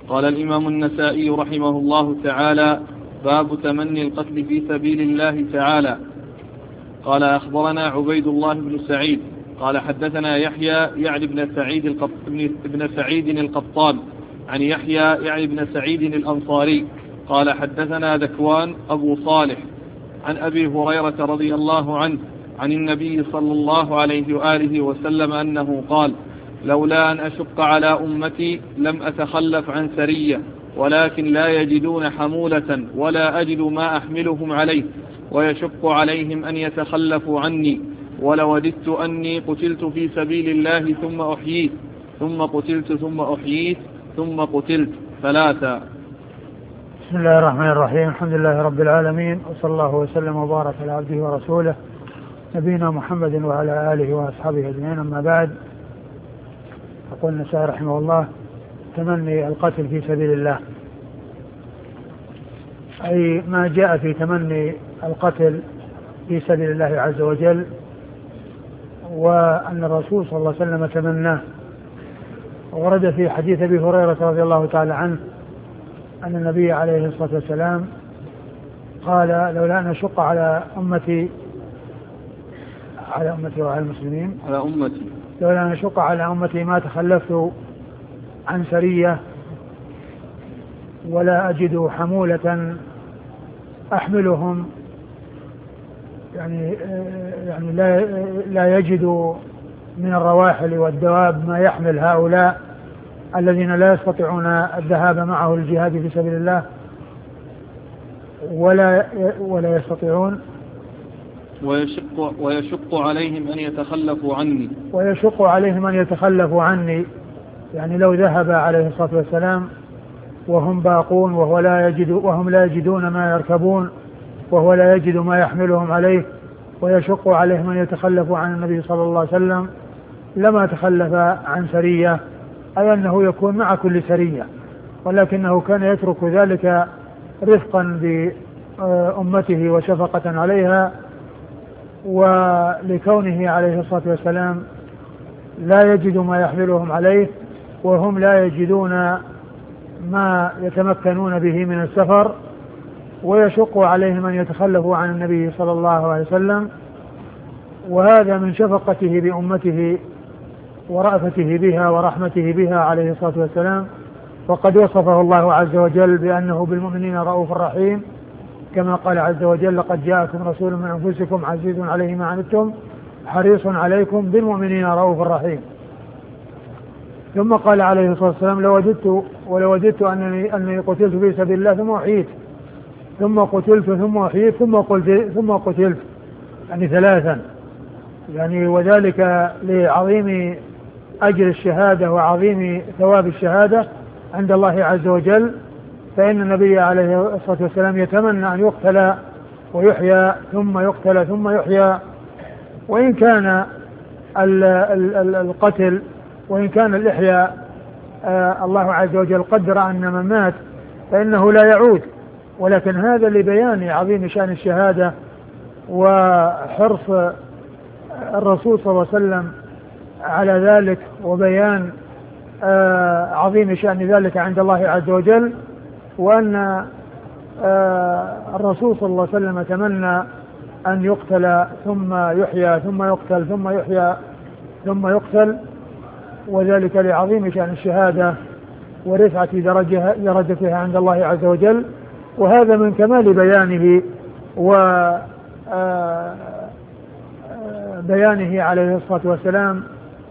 قال الإمام النسائي رحمه الله تعالى: باب تمني القتل في سبيل الله تعالى. قال: أخبرنا عبيد الله بن سعيد قال: حدثنا يحيى يعني بن سعيد القطان عن يحيى يعني بن سعيد الأنصاري قال: حدثنا ذكوان أبو صالح عن أبي هريرة رضي الله عنه عن النبي صلى الله عليه وآله وسلم أنه قال: لولا أن أشق على أمتي لم أتخلف عن سرية، ولكن لا يجدون حمولة ولا أجد ما أحملهم عليه، ويشق عليهم أن يتخلفوا عني، ولوددت أني قتلت في سبيل الله ثم أحييت، ثم قتلت ثم أحييت، ثم قتلت ثلاثا. بسم الله الرحمن الرحيم. الحمد لله رب العالمين، وصلى الله وسلم وبارك على عبده ورسوله نبينا محمد وعلى آله وأصحابه أجمعين. أما بعد، يقول النسائي رحمه الله: تمني القتل في سبيل الله، أي ما جاء في تمني القتل في سبيل الله عز وجل، وأن الرسول صلى الله عليه وسلم تمناه. ورد في حديث أبي هريرة رضي الله تعالى عنه أن النبي عليه الصلاة والسلام قال: لولا أن أشق على أمتي وعلى المسلمين لولا أن أشق على أمتي ما تخلفت عن سرية، ولا أجد حمولة أحملهم، يعني لا يجد من الرواحل والدواب ما يحمل هؤلاء الذين لا يستطيعون الذهاب معه للجهاد في سبيل الله، ولا يستطيعون، ويشق عليهم أن يتخلفوا عني، يعني لو ذهب عليه الصلاة والسلام وهم باقون وهم لا يجدون ما يركبون، وهو لا يجد ما يحملهم عليه، ويشق عليهم أن يتخلفوا عن النبي صلى الله عليه وسلم، لما تخلف عن سرية، أي أنه يكون مع كل سرية، ولكنه كان يترك ذلك رفقا بأمته وشفقة عليها، ولكونه عليه الصلاة والسلام لا يجد ما يحملهم عليه، وهم لا يجدون ما يتمكنون به من السفر، ويشق عليهم أن يتخلفوا عن النبي صلى الله عليه وسلم. وهذا من شفقته بأمته ورأفته بها ورحمته بها عليه الصلاة والسلام. وقد وصفه الله عز وجل بأنه بالمؤمنين رؤوف رحيم، كما قال عز وجل: لقد جاءكم رسول من أنفسكم عزيز عليه ما عنتم حريص عليكم بالمؤمنين رؤوف رحيم. ثم قال عليه الصلاة والسلام: ولوددت أني قتلت في سبيل الله ثم أحييت، ثم قتلت ثم أحييت، ثم قتلت، يعني ثلاثا، يعني وذلك لعظيم أجر الشهادة وعظيم ثواب الشهادة عند الله عز وجل. فإن النبي عليه الصلاة والسلام يتمنى أن يقتل ويحيى، ثم يقتل ثم يحيى، وإن كان القتل وإن كان الإحياء الله عز وجل قدر أن من مات فإنه لا يعود، ولكن هذا لبيان عظيم شأن الشهادة وحرص الرسول صلى الله عليه وسلم على ذلك، وبيان عظيم شأن ذلك عند الله عز وجل، وأن الرسول صلى الله عليه وسلم تمنى أن يقتل ثم يحيى ثم يقتل ثم يحيى ثم يقتل، وذلك لعظيم شأن الشهادة ورفعة درجتها عند الله عز وجل. وهذا من كمال بيانه وبيانه عليه الصلاة والسلام،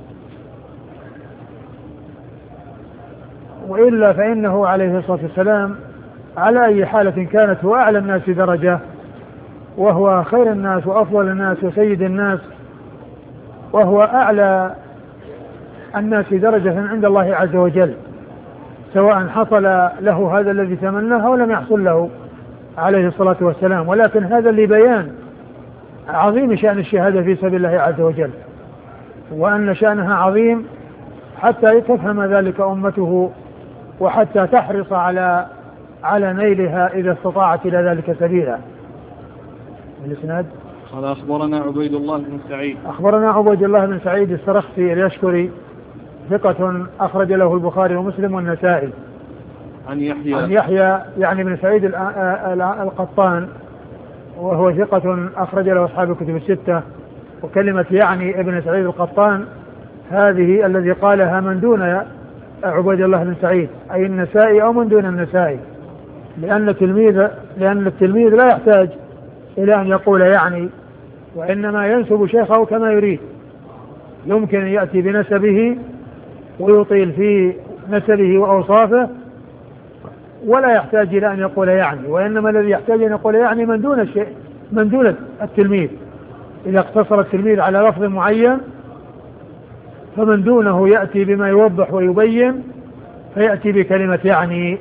وإلا فإنه عليه الصلاة والسلام على أي حالة كانت هو أعلى الناس درجة، وهو خير الناس وأفضل الناس وسيد الناس، وهو أعلى الناس درجة عند الله عز وجل، سواء حصل له هذا الذي تمناه أو لم يحصل له عليه الصلاة والسلام. ولكن هذا لبيان عظيم شأن الشهادة في سبيل الله عز وجل، وأن شأنها عظيم حتى تفهم ذلك أمته، وحتى تحرص على نيلها إذا استطاعت إلى ذلك سبيلا. الإسناد: قال: أخبرنا عبيد الله بن سعيد السرخسي اليشكري، ثقة أخرج له البخاري ومسلم والنسائي. عن يحيى يعني بن سعيد القطان، وهو ثقة أخرج له أصحاب الكتب الستة. وكلمة يعني ابن سعيد القطان هذه الذي قالها من دون عبيد الله بن سعيد، أي النسائي أو من دون النسائي، لأن التلميذ لا يحتاج إلى أن يقول يعني، وإنما ينسب شيخه كما يريد. يمكن أن يأتي بنسبه ويطيل في نسبه وأوصافه ولا يحتاج إلى أن يقول يعني، وإنما الذي يحتاج أن يقول يعني من دون التلميذ. إذا اقتصر التلميذ على لفظ معين فمن دونه يأتي بما يوضح ويبين، فيأتي بكلمة يعني.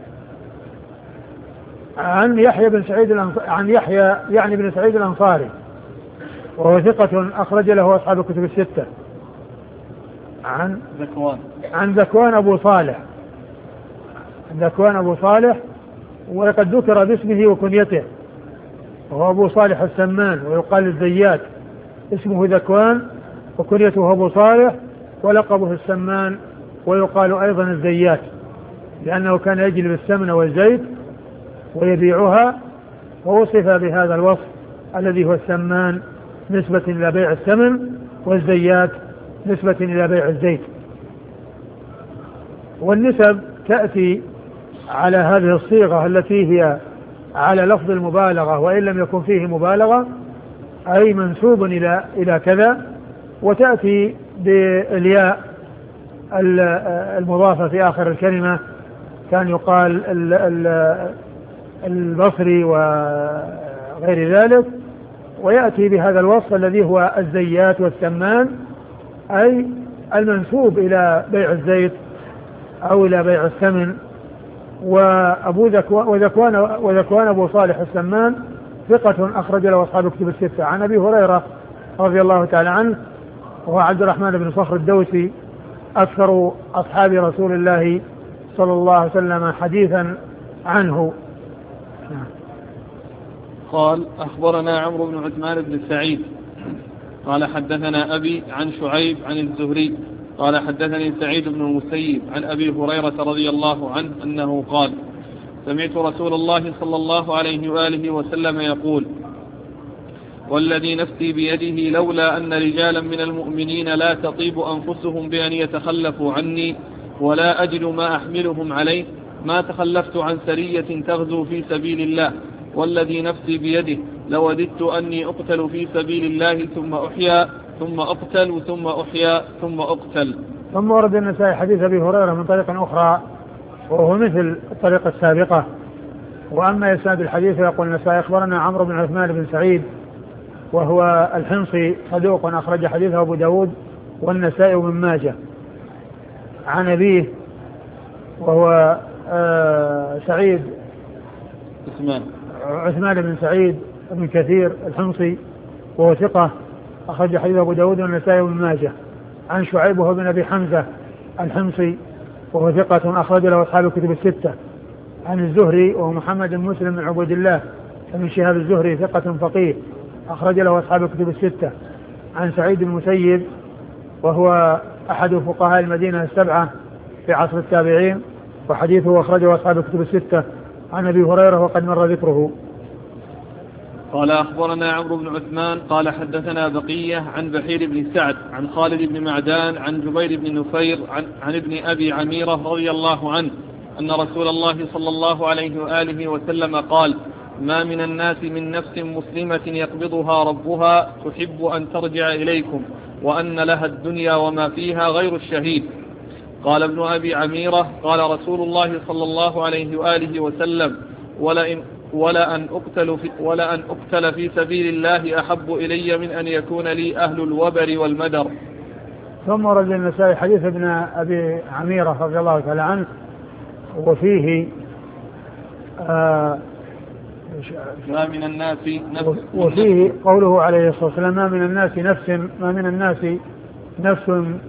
عن يحيى بن سعيد الأنصاري، وهو ثقة أخرج له أصحاب الكتب الستة. عن ذكوان أبو صالح، وقد ذكر باسمه وكنيته، وهو أبو صالح السمان، ويقال الزيات، اسمه ذكوان وكنيته أبو صالح، ولقبه السمان، ويقال أيضا الزيات، لأنه كان يجلب السمن والزيت ويبيعها، ووصف بهذا الوصف الذي هو السمان نسبة إلى بيع السمن، والزيات نسبة إلى بيع الزيت. والنسب تأتي على هذه الصيغة التي هي على لفظ المبالغة وإن لم يكن فيه مبالغة، أي منسوب إلى كذا، وتأتي بالياء المضافة في آخر الكلمة، كان يقال البصري وغير ذلك. ويأتي بهذا الوصف الذي هو الزيات والسمان، أي المنسوب إلى بيع الزيت أو إلى بيع الثمن. وذكوان أبو صالح السمان ثقة أخرج له أصحاب الكتب الستة. عن أبي هريرة رضي الله تعالى عنه، وهو عبد الرحمن بن صخر الدوسي، أكثر أصحاب رسول الله صلى الله عليه وسلم حديثا عنه. قال أخبرنا عمرو بن عثمان بن سعيد قال حدثنا أبي عن شعيب عن الزهري قال حدثني سعيد بن المسيب عن أبي هريرة رضي الله عنه أنه قال سمعت رسول الله صلى الله عليه وآله وسلم يقول والذي نفسي بيده لولا أن رجالا من المؤمنين لا تطيب أنفسهم بأن يتخلفوا عني ولا أجد ما أحملهم عليه ما تخلفت عن سرية تغزو في سبيل الله والذي نفسي بيده لوددت أني أقتل في سبيل الله ثم أحيا ثم أقتل ثم أحيا ثم أقتل. ثم ورد النسائي حديث أبي هريرة من طريق أخرى وهو مثل الطريقة السابقة. وأما إسناد الحديث يقول النسائي أخبرنا عمرو بن عثمان بن سعيد وهو الحمصي صدوق أخرج حديثه أبو داود والنسائي وابن ماجه. عن أبيه وهو سعيد عثمان بن سعيد بن كثير الحمصي وهو ثقة أخرج حديث أبو داود والنسائي وابن ماجه. عن شعيب وهو بن أبي حمزة الحمصي وهو ثقة أخرج له أصحاب الكتب الستة. عن الزهري وهو محمد بن مسلم بن عبد الله بن شهاب الزهري ثقة فقيه أخرج له أصحاب الكتب الستة. عن سعيد بن المسيب وهو أحد فقهاء المدينة السبعة في عصر التابعين وحديثه أخرجه أصحاب الكتب الستة. عن أبي هريرة وقد مر ذكره. قال أخبرنا عمرو بن عثمان قال حدثنا بقية عن بحير بن سعد عن خالد بن معدان عن جبير بن نفير عن ابن أبي عميرة رضي الله عنه أن رسول الله صلى الله عليه وآله وسلم قال ما من الناس من نفس مسلمة يقبضها ربها تحب أن ترجع إليكم وأن لها الدنيا وما فيها غير الشهيد. قال ابن أبي عميرة قال رسول الله صلى الله عليه وآله وسلم ولأن أقتل في سبيل الله أحب إلي من أن يكون لي أهل الوبر والمدر. ثم ورد النسائي حديث ابن أبي عميرة رضي الله تعالى عنه وفيه ما من الناس وفيه قوله عليه الصلاة والسلام ما من الناس نفس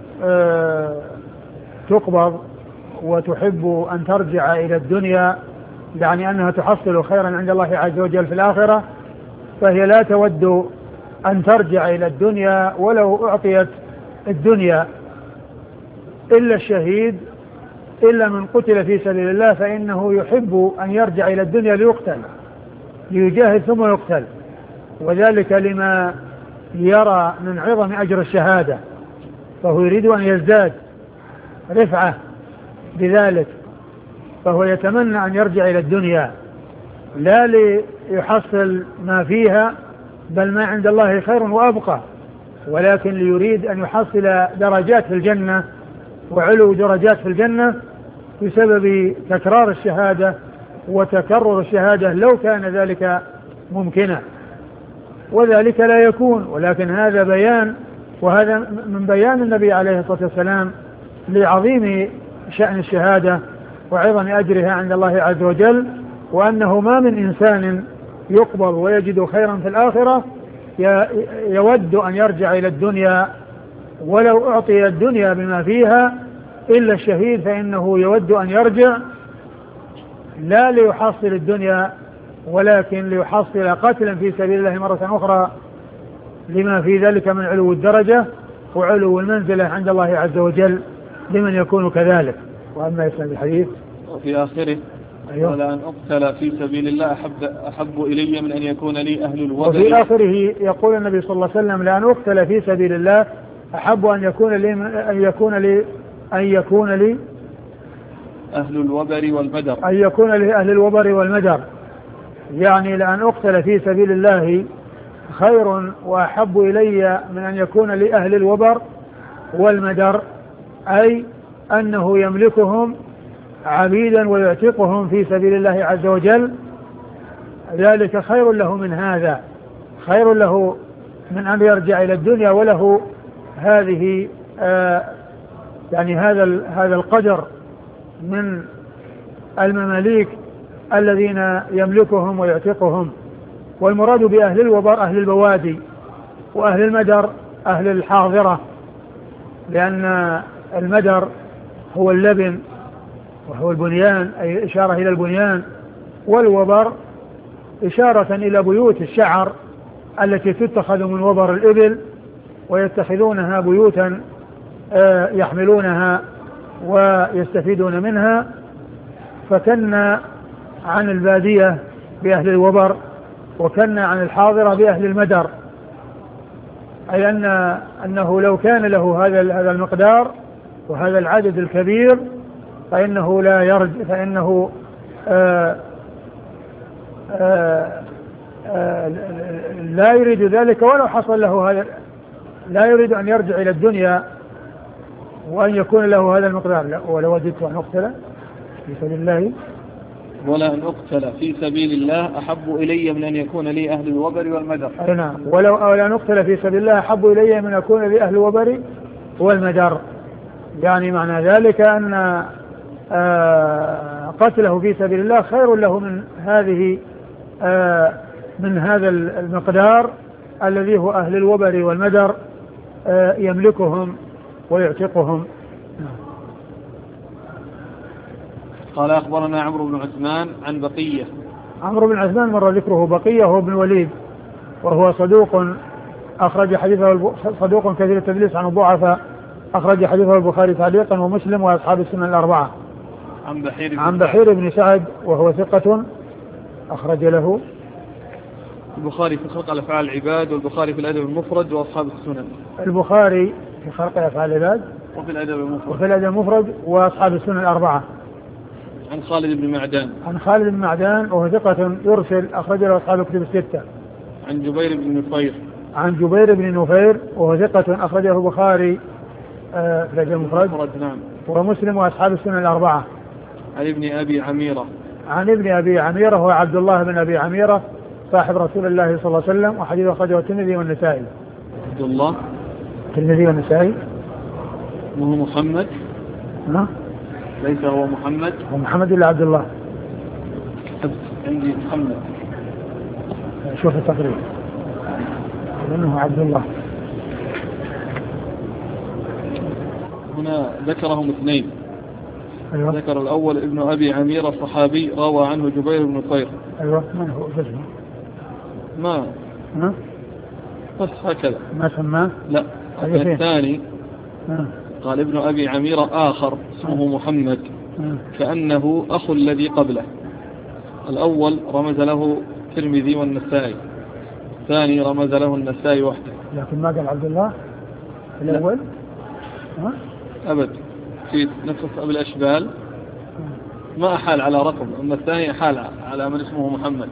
تقبض وتحب أن ترجع إلى الدنيا، يعني أنها تحصل خيرا عند الله عز وجل في الآخرة، فهي لا تود أن ترجع إلى الدنيا ولو أعطيت الدنيا إلا الشهيد إلا من قتل في سبيل الله فإنه يحب أن يرجع إلى الدنيا ليقتل، ليجاهد ثم يقتل، وذلك لما يرى من عظم أجر الشهادة، فهو يريد أن يزداد رفعة بذلك، فهو يتمنى أن يرجع إلى الدنيا لا ليحصل ما فيها، بل ما عند الله خير وأبقى، ولكن ليريد أن يحصل درجات في الجنة وعلو درجات في الجنة بسبب تكرار الشهادة وتكرر الشهادة لو كان ذلك ممكنا، وذلك لا يكون. ولكن هذا بيان، وهذا من بيان النبي عليه الصلاة والسلام لعظيم شأن الشهادة وعظم أجرها عند الله عز وجل، وأنه ما من إنسان يقبل ويجد خيرا في الآخرة يود أن يرجع إلى الدنيا ولو أعطي الدنيا بما فيها إلا الشهيد، فإنه يود أن يرجع لا ليحصل الدنيا ولكن ليحصل قتلا في سبيل الله مرة أخرى، لما في ذلك من علو الدرجة وعلو المنزلة عند الله عز وجل لمن يكون كذلك. وأما يسمى الحديث وفي آخره ولا أن أقتل في سبيل الله أحب إلي من أن يكون لي أهل الوبر. وفي آخره يقول النبي صلى الله عليه وسلم لأن أقتل في سبيل الله أحب أن يكون لي أهل الوبر والمدر، أن يكون لي أهل الوبر والمدر، يعني لأن أقتل في سبيل الله خير وأحب إلي من أن يكون لي أهل الوبر والمدر، أي أنه يملكهم عبيدا ويعتقهم في سبيل الله عز وجل، ذلك خير له من هذا، خير له من أن يرجع إلى الدنيا وله هذه يعني هذا القدر من المماليك الذين يملكهم ويعتقهم. والمراد بأهل الوبر أهل البوادي، وأهل المدر أهل الحاضرة، لأن المدر هو اللبن وهو البنيان، أي إشارة إلى البنيان، والوبر إشارة إلى بيوت الشعر التي تتخذ من وبر الإبل ويتخذونها بيوتا يحملونها ويستفيدون منها، فكنا عن البادية بأهل الوبر وكنا عن الحاضرة بأهل المدر، أي أنه لو كان له هذا المقدار وهذا العدد الكبير فإنه لا يرجع، فإنه لا يريد ذلك ولو حصل له هذا، لا يريد أن يرجع إلى الدنيا وأن يكون له هذا المقدار. لا، ولو وجدت أن أقتل في سبيل الله ولا أن أقتل في سبيل الله أحب إلي من أن يكون لي أهل الوبر والمدر. نعم، ولو أن أقتل في سبيل الله أحب إلي من أن يكون لي أهل الوبر والمدر، يعني معنى ذلك أن قتله في سبيل الله خير له من هذا المقدار الذي هو أهل الوبر والمدر يملكهم ويعتقهم. قال أخبرنا عمرو بن عثمان عن بقية. عمرو بن عثمان مر ذكره. بقية هو ابن الوليد وهو صدوق أخرج حديثه، صدوق كثير التدليس عن الضعفاء، أخرج حديثه البخاري تعليقا ومسلم وأصحاب السنن الأربعة. عن بحير بن سعد وهو ثقة أخرج له البخاري في خلق أفعال العباد والبخاري في الأدب المفرد وأصحاب السنن. البخاري في خلق أفعال العباد وفي الأدب المفرد وأصحاب السنن الأربعة. عن خالد بن معدان وهو ثقة يرسل، أخرج له أصحاب الكتب الستة. عن جبير بن نفير وهو ثقة أخرجه البخاري في الأدب المفرد نعم، ومسلم وأصحاب السنن الأربعة. عن ابن أبي عميرة هو عبد الله بن أبي عميرة صاحب رسول الله صلى الله عليه وسلم، وحديث أخرجه الترمذي والنسائي. عبد الله الترمذي والنسائي. وهو محمد؟ ها؟ ليس هو محمد؟ هو محمد إلا عبد الله. عندي محمد. شوف التقريب لأنه عبد الله. هنا ذكرهم اثنين. أيوة. ذكر الأول ابن أبي عميرة صحابي روى عنه جبير بن نفير. أيوة. من هو جزمه؟ ما بس هكذا ما سماه. لا، الثاني قال ابن أبي عميرة آخر اسمه محمد كأنه أخو الذي قبله. الأول رمز له الترمذي والنسائي، الثاني رمز له النسائي وحده. لكن ما قال عبد الله الأول؟ أبد، في نفس أبي الأشبال ما أحال على رقم، أما الثاني أحال على من اسمه محمد.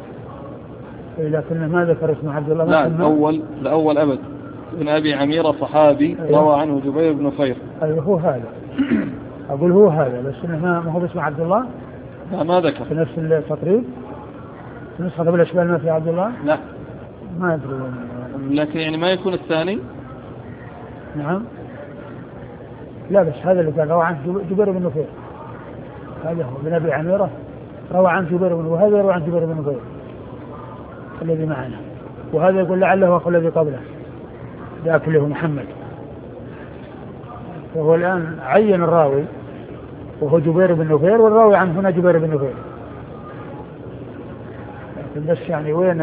لكنه ما ذكر اسمه عبد الله. لا، الأول أبد ابن أبي عميرة صحابي. أيوه. روى عنه جبير بن خير. أيوه هو هذا. أقول هو هذا، بس إنه ما هو باسم عبد الله. لا ما ذكر في نفس التقريب، في نسخة أبي الأشبال ما في عبد الله. لا ما أدري، لكن يعني ما يكون الثاني. نعم. لا بس هذا اللي قال روى عنه جبير بن نفير، هذا هو ابن أبي عميرة روى عنه جبير بن، وهذا يروى عن جبير بن نفير الذي معنا، وهذا يقول لعله أخو الذي قبله يأكله محمد. فهو الآن عين الراوي وهو جبير بن نفير، والراوي عنه هنا جبير بن نفير، لكن بس يعني وين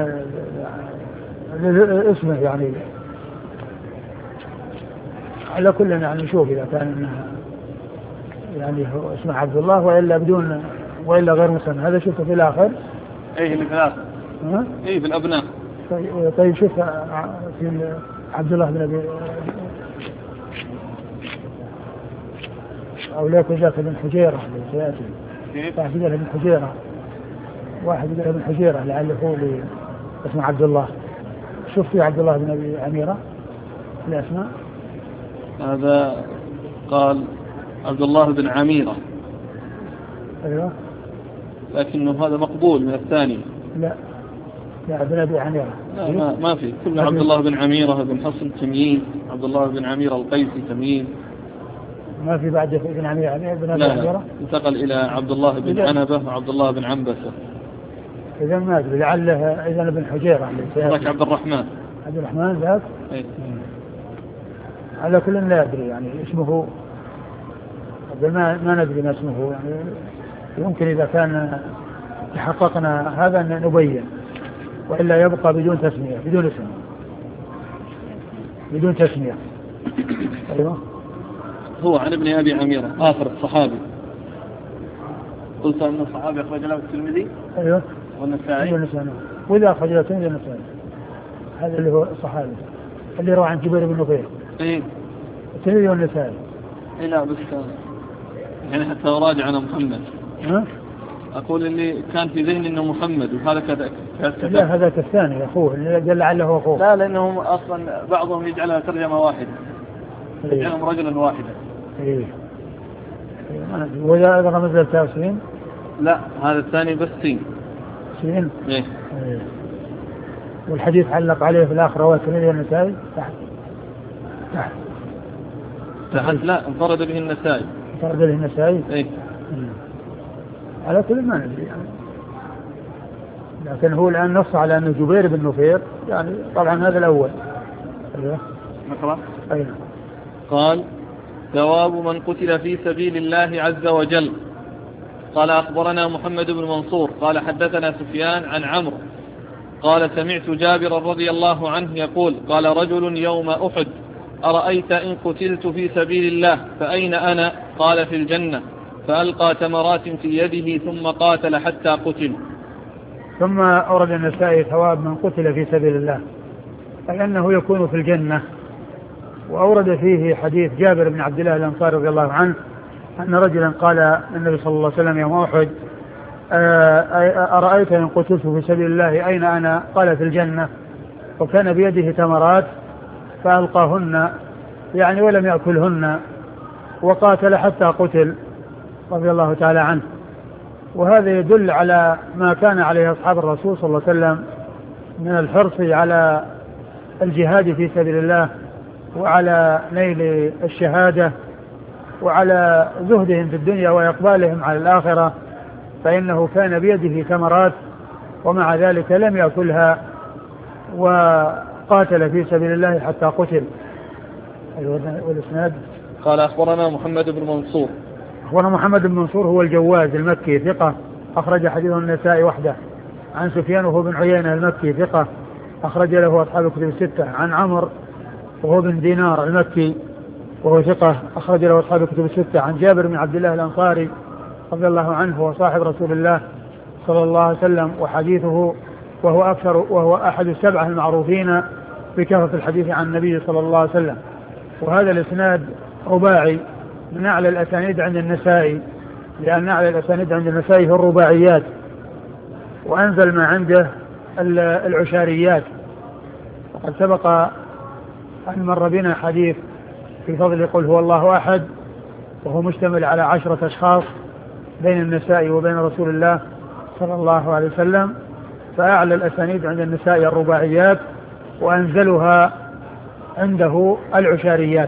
اسمه يعني. على كل يعني نشوف إذا كان يعني هو اسمه عبد الله وإلا بدون وإلا غير مسمى. هذا شوفه في الآخر. إيه اللي في الآخر. إيه في الأبناء. طيب شوف في عبد الله بن أبي أو لا ذاك بن حجيرة اللي سيأتي. واحد يقول بن حجيرة، واحد يقول بن حجيرة لعله هو اسمه عبد الله. شوف في عبد الله بن أبي عميرة الأسماء. هذا قال عبد الله بن عميرة. أيوه. لكنه هذا مقبول من الثاني. لا بن أبي عميرة. لا ما في، كل عبد الله بن عميرة بن حصن تميين، عبد الله بن عميرة القيسي تميين. ما في بعد بن عميرة بن أبي عميرة. انتقل إلى عبد الله بن عنبة وعبد الله بن عنبسة. إذا ما أدري لعله إذا ابن حجيرة. ذاك عبد الرحمن. عبد الرحمن ذاك. على كل لا أدري يعني اسمه، ما ندري ما اسمه يعني. يمكن إذا كان تحققنا هذا أن نبين، وإلا يبقى بدون تسمية، بدون اسم، بدون تسمية. أيوه. هو عن ابن أبي عميرة آخر الصحابي. قلت أن الصحابي أخرج له الترمذي. أيوه. والنسائي. وإذا أخرج له الترمذي والنسائي. هذا اللي هو الصحابي اللي روى عن جبير بن نفير. إيه. الترمذي والنسائي. إيه لا بس يعني حتى راجع عن محمد. أقول اللي كان في ذهني إنه محمد، وهذا كذا. لا هذا الثاني أخوه اللي قال لعله أخوه. لا لأنهم أصلا بعضهم يجعلها ترجمة واحدة. يجعلهم رجلا واحدا. إيه. وإذا رمز التاسين. لا هذا الثاني بس سين. سين. إيه. والحديث علق عليه في الآخر رواه الترمذي والنسائي. تحت لا انفرد به النسائي. انفرد به النسائي. إيه. على كل ما ندري يعني. لكن هو الآن نص على أنه جبير بن نفير يعني. طبعا هذا الأول. أيوه. نقرأ. أيوه. قال ثواب من قتل في سبيل الله عز وجل. قال أخبرنا محمد بن منصور قال حدثنا سفيان عن عمرو قال سمعت جابر رضي الله عنه يقول قال رجل يوم أحد أرأيت إن قتلت في سبيل الله فأين أنا؟ قال في الجنة. فألقى تمرات في يده ثم قاتل حتى قتل. ثم أورد النسائي ثواب من قتل في سبيل الله فإنه يكون في الجنة. وأورد فيه حديث جابر بن عبد الله الأنصاري رضي الله عنه أن رجلا قال النبي صلى الله عليه وسلم يوم أحد أرأيت إن قتلت في سبيل الله أين أنا؟ قال في الجنة. وكان بيده تمرات فألقاهن يعني ولم يأكلهن وقاتل حتى قتل رضي الله تعالى عنه. وهذا يدل على ما كان عليه أصحاب الرسول صلى الله عليه وسلم من الحرص على الجهاد في سبيل الله وعلى نيل الشهادة وعلى زهدهم في الدنيا وإقبالهم على الآخرة. فإنه كان بيده ثمرات ومع ذلك لم يأكلها وقاتل في سبيل الله حتى قتل. والإسناد قال أخبرنا محمد بن منصور. أخبرنا محمد بن منصور هو الجواز المكي ثقة أخرج حديث النسائي وحده. عن سفيان وهو بن عيينة المكي ثقة أخرج له أصحاب الكتب الستة. عن عمرو وهو بن دينار المكي وهو ثقة أخرج له أصحاب الكتب الستة. عن جابر بن عبد الله الأنصاري رضي الله عنه وصاحب رسول الله صلى الله عليه وسلم، وحديثه وهو أحد السبعة المعروفين بكثرة الحديث عن النبي صلى الله عليه وسلم. وهذا الإسناد رباعي من أعلى الأسانيد عند النسائي، لأن أعلى الأسانيد عند النسائي في الرباعيات، وأنزل ما عنده العشاريات. وقد سبق أن مر بنا حديث في فضل قل هو الله أحد، وهو مشتمل على 10 أشخاص بين النسائي وبين رسول الله صلى الله عليه وسلم. فأعلى الأسانيد عند النسائي الرباعيات، وأنزلها عنده العشاريات.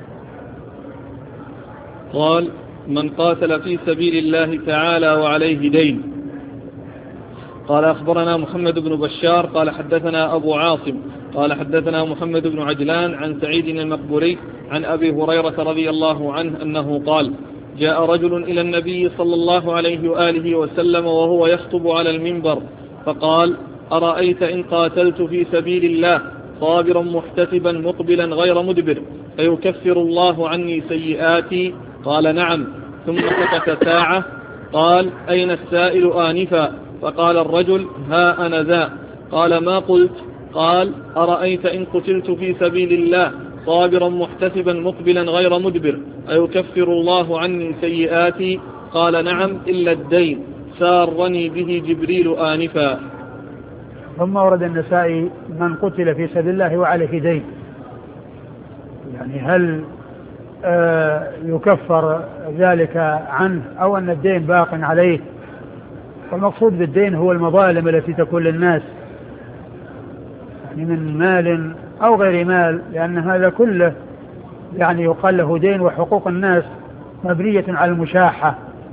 قال: من قاتل في سبيل الله تعالى وعليه دين. قال: أخبرنا محمد بن بشار قال حدثنا أبو عاصم قال حدثنا محمد بن عجلان عن سعيد المقبوري عن أبي هريرة رضي الله عنه أنه قال: جاء رجل إلى النبي صلى الله عليه وآله وسلم وهو يخطب على المنبر، فقال: أرأيت إن قاتلت في سبيل الله صابرا محتسبا مقبلا غير مدبر فيكفر الله عني سيئاتي؟ قال: نعم. ثم سكت ساعة. قال: أين السائل آنفا؟ فقال الرجل: ها أنا ذا. قال: ما قلت؟ قال: أرأيت إن قتلت في سبيل الله صابرا محتسبا مقبلا غير مدبر أيكفر الله عني سيئاتي؟ قال: نعم إلا الدين سارني به جبريل آنفا. ثم ورد النسائي من قتل في سبيل الله وعليه دين، يعني هل يكفر ذلك عنه أو أن الدين باق عليه؟ والمقصود بالدين هو المظالم التي تكون للناس، يعني من مال أو غير مال، لأن هذا كله يعني يقال له دين. وحقوق الناس مبنية على المشاحة.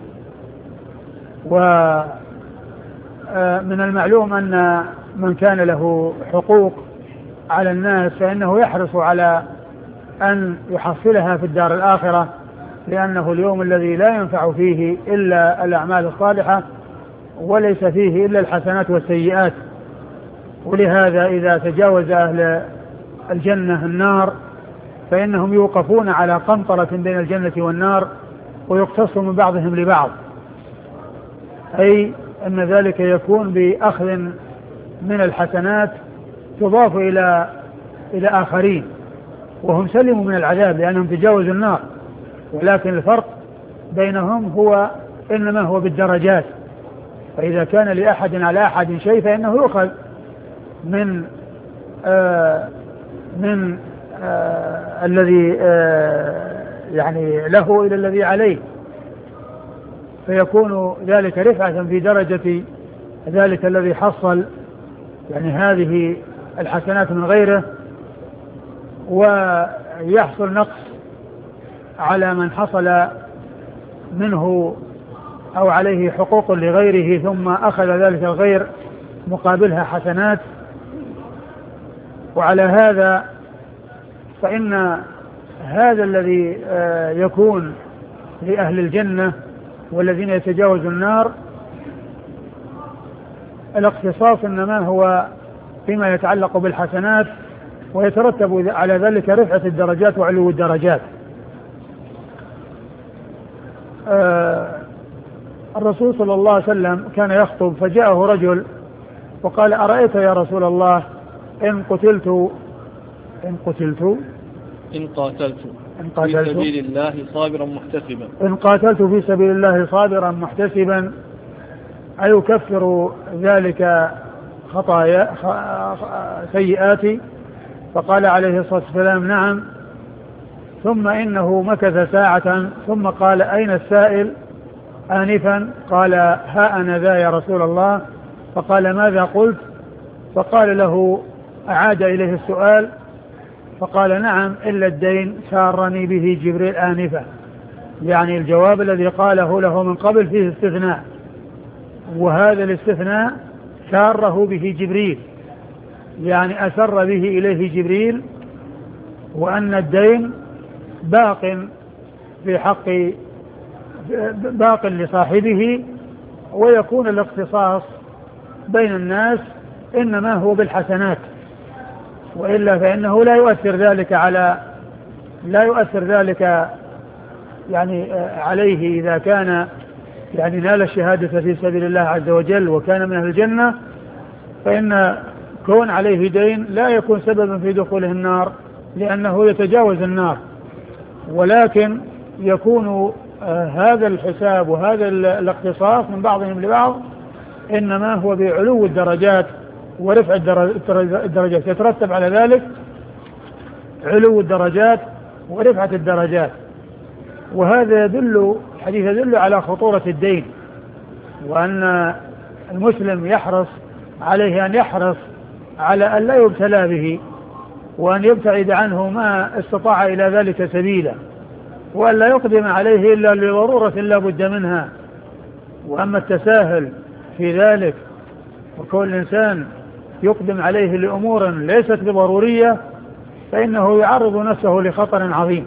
ومن المعلوم أن من كان له حقوق على الناس فإنه يحرص على أن يحصلها في الدار الآخرة، لأنه اليوم الذي لا ينفع فيه إلا الأعمال الصالحة وليس فيه إلا الحسنات والسيئات. ولهذا إذا تجاوز أهل الجنة النار فإنهم يوقفون على قنطرة بين الجنة والنار ويقتص من بعضهم لبعض، أي أن ذلك يكون بأخذ من الحسنات تضاف إلى آخرين، وهم سلموا من العذاب لأنهم تجاوزوا النار. ولكن الفرق بينهم هو إنما هو بالدرجات. فإذا كان لأحد على أحد شيء فإنه يؤخذ من الذي يعني له إلى الذي عليه، فيكون ذلك رفعة في درجة ذلك الذي حصل يعني هذه الحسنات من غيره، ويحصل نقص على من حصل منه أو عليه حقوق لغيره ثم أخذ ذلك الغير مقابلها حسنات. وعلى هذا فإن هذا الذي يكون لأهل الجنة والذين يتجاوزوا النار الاختصاص إنما هو فيما يتعلق بالحسنات، ويترتب على ذلك رفعة الدرجات وعلو الدرجات. الرسول صلى الله عليه وسلم كان يخطب فجاءه رجل وقال: أرأيت يا رسول الله إن قاتلت في سبيل الله صابرا محتسبا إن قاتلت في سبيل الله صابرا محتسبا أيكفر ذلك خطايا سيئاتي؟ فقال عليه الصلاة والسلام: نعم. ثم إنه مكث ساعة ثم قال: أين السائل آنفا؟ قال: ها أنا ذا يا رسول الله. فقال: ماذا قلت؟ فقال له أعاد إليه السؤال فقال: نعم إلا الدين سارني به جبريل آنفا. يعني الجواب الذي قاله له من قبل فيه استثناء، وهذا الاستثناء ساره به جبريل، يعني أسر به إليه جبريل، وأن الدين باق لصاحبه، ويكون الاختصاص بين الناس إنما هو بالحسنات، وإلا فإنه لا يؤثر ذلك يعني عليه إذا كان يعني نال الشهادة في سبيل الله عز وجل وكان من أهل الجنة، فإن كون عليه دين لا يكون سببا في دخوله النار، لأنه يتجاوز النار، ولكن يكون هذا الحساب وهذا الاختصاص من بعضهم لبعض إنما هو بعلو الدرجات ورفع الدرجات، يترتب على ذلك علو الدرجات ورفعة الدرجات. وهذا الحديث يدل على خطورة الدين، وأن المسلم يحرص عليه أن يحرص على أن لا يبتلى به، وأن يبتعد عنه ما استطاع إلى ذلك سبيلا، وأن لا يقدم عليه إلا لضرورة لا بد منها. وأما التساهل في ذلك وكل الإنسان يقدم عليه لأمور ليست بضرورية فإنه يعرض نفسه لخطر عظيم.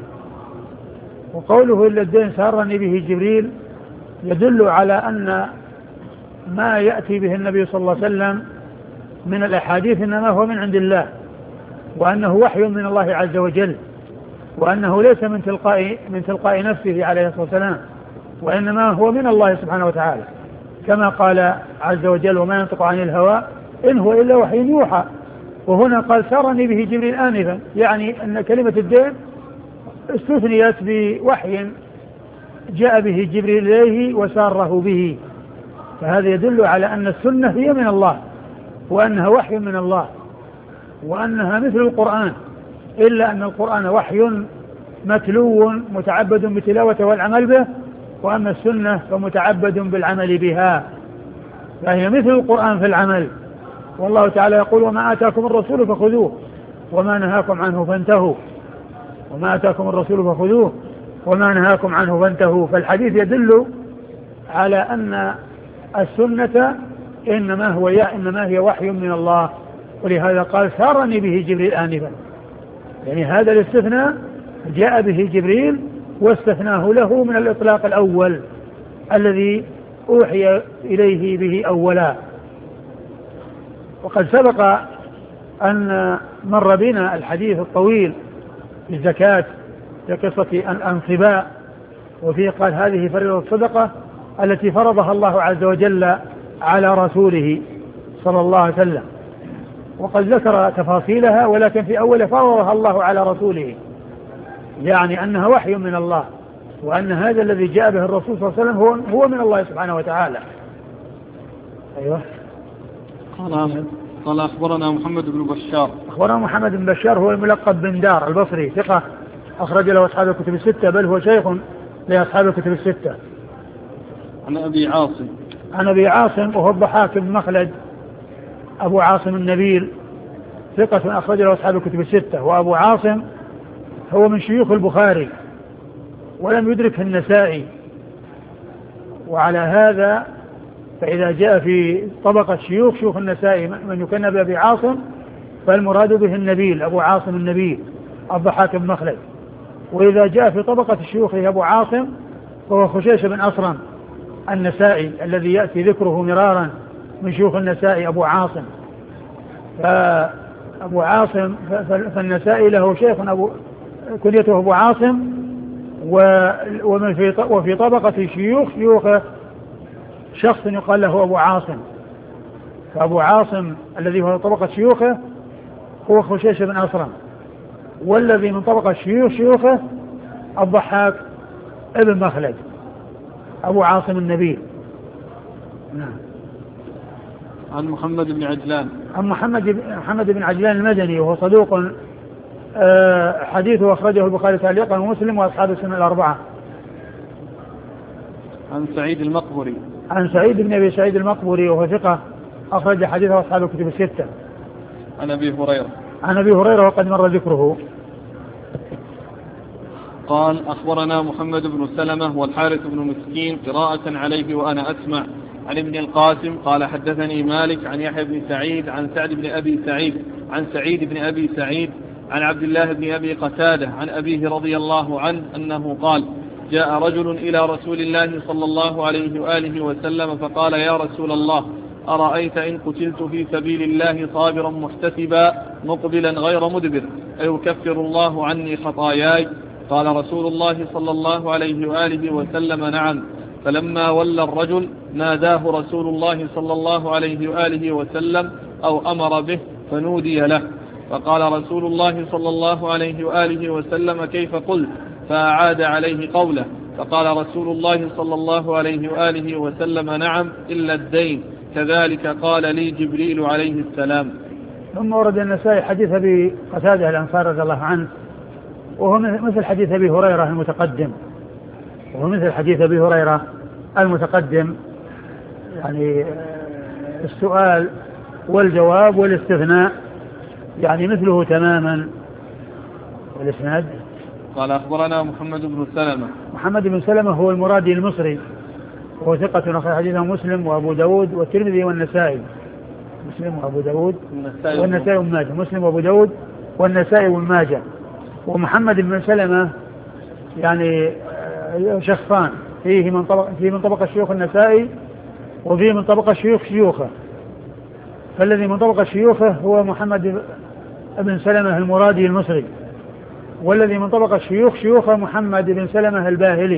وقوله إلا الدين سارني به جبريل يدل على أن ما يأتي به النبي صلى الله عليه وسلم من الأحاديث إنما هو من عند الله، وأنه وحي من الله عز وجل، وأنه ليس من تلقاء نفسه عليه الصلاة والسلام، وإنما هو من الله سبحانه وتعالى، كما قال عز وجل وما ينطق عن الهوى إن هو إلا وحي يوحى. وهنا قال سارني به جبريل آنفا، يعني أن كلمة الدين استثنيت بوحي جاء به جبريل إليه وساره به، فهذا يدل على أن السنة هي من الله، وأنها وحي من الله، وأنها مثل القرآن، إلا أن القرآن وحي متلو متعبد بتلاوته والعمل به، وأما السنة فمتعبد بالعمل بها، فهي مثل القرآن في العمل. والله تعالى يقول وما آتاكم الرسول فخذوه وما نهاكم عنه فانتهوا، وما آتاكم الرسول فخذوه وما نهاكم عنه فانتهوا. فالحديث يدل على أن السنة إنما هي وحي من الله، ولهذا قال سارني به جبريل آنفا، يعني هذا الاستثناء جاء به جبريل واستثناه له من الإطلاق الأول الذي أوحي إليه به أولا. وقد سبق أن مر بنا الحديث الطويل في الزكاة في قصة الأنصباء، وفيه قال هذه فريضة الصدقة التي فرضها الله عز وجل على رسوله صلى الله عليه وسلم، وقد ذكر تفاصيلها، ولكن في أول فرضها الله على رسوله، يعني أنها وحي من الله، وأن هذا الذي جاء به الرسول صلى الله عليه وسلم هو من الله سبحانه وتعالى. أيوة. قال أخبرنا محمد بن بشار. أخبرنا محمد بن بشار هو الملقب بن دار البصري، ثقة أخرج له أصحاب الكتب الستة، بل هو شيخ لأصحاب الكتب الستة. عن أبي عاصم. عن أبي عاصم وهو الضحاك بن مخلد أبو عاصم النبيل، ثقة أخرج له أصحاب الكتب الستة. وأبو عاصم هو من شيوخ البخاري ولم يدركه النسائي، وعلى هذا فإذا جاء في طبقة شيوخ النسائي من يكنى بأبي عاصم فالمراد به النبيل أبو عاصم النبيل الضحاك بن مخلد، وإذا جاء في طبقة الشيوخ أبو عاصم فهو خشيش بن أصرم النسائي الذي يأتي ذكره مرارا من شيوخ النسائي أبو عاصم. فأبو عاصم فالنسائي له شيخ كنيته أبو عاصم، وفي طبقة شيوخه شخص يقال له أبو عاصم، فأبو عاصم الذي هو طبقة شيوخه هو خشيش بن أصرم، والذي من طبقة شيوخه الضحاك ابن مخلد أبو عاصم النبيل. نعم. عن محمد بن عجلان. عن محمد بن عجلان المدني وهو صدوق حديثه أخرجه البخاري تعليقا ومسلم وأصحاب السنن الأربعة. عن سعيد المقبري. عن سعيد بن أبي سعيد المقبري وهو ثقة أخرج حديثه أصحاب الكتب الستة. عن أبي هريرة. عن أبي هريرة وقد مر ذكره. قال أخبرنا محمد بن سلمة والحارث بن مسكين قراءة عليه وأنا أسمع عن ابن القاسم قال حدثني مالك عن يحيى بن سعيد عن سعد بن أبي سعيد عن سعيد بن أبي سعيد عن عبد الله بن أبي قتادة عن أبيه رضي الله عنه أنه قال جاء رجل إلى رسول الله صلى الله عليه وآله وسلم فقال يا رسول الله أرأيت إن قتلت في سبيل الله صابرا محتسبا مقبلا غير مدبر أيكفر الله عني خطاياي؟ قال رسول الله صلى الله عليه وآله وسلم نعم فلما ولى الرجل ناداه رسول الله صلى الله عليه وآله وسلم أو أمر به فنودي له، فقال رسول الله صلى الله عليه وآله وسلم كيف قلت؟ فأعاد عليه قوله، فقال رسول الله صلى الله عليه وآله وسلم نعم إلا الدين، كذلك قال لي جبريل عليه السلام. ثم ورد النسائي حديث أبي قتادة الأنصاري رضي الله عنه، وهو مثل حديث أبي هريرة المتقدم، يعني السؤال والجواب والاستثناء يعني مثله تماما. والإسناد قال أخبرنا محمد بن سلمة هو المرادي المصري، وهو ثقة أخرج حديثه مسلم وأبو داود والترمذي والنسائي. مسلم وأبو داود والنسائي وماجه. مسلم وأبو داود والنسائي والماجه. ومحمد بن سلمة يعني شخصان، فيه من طبق الشيوخ النسائي وفيه من طبق الشيوخ شيوخه. فالذي من طبق شيوخه هو محمد بن سلمة المرادي المصري، والذي من طبق الشيوخ شيوخه محمد بن سلمة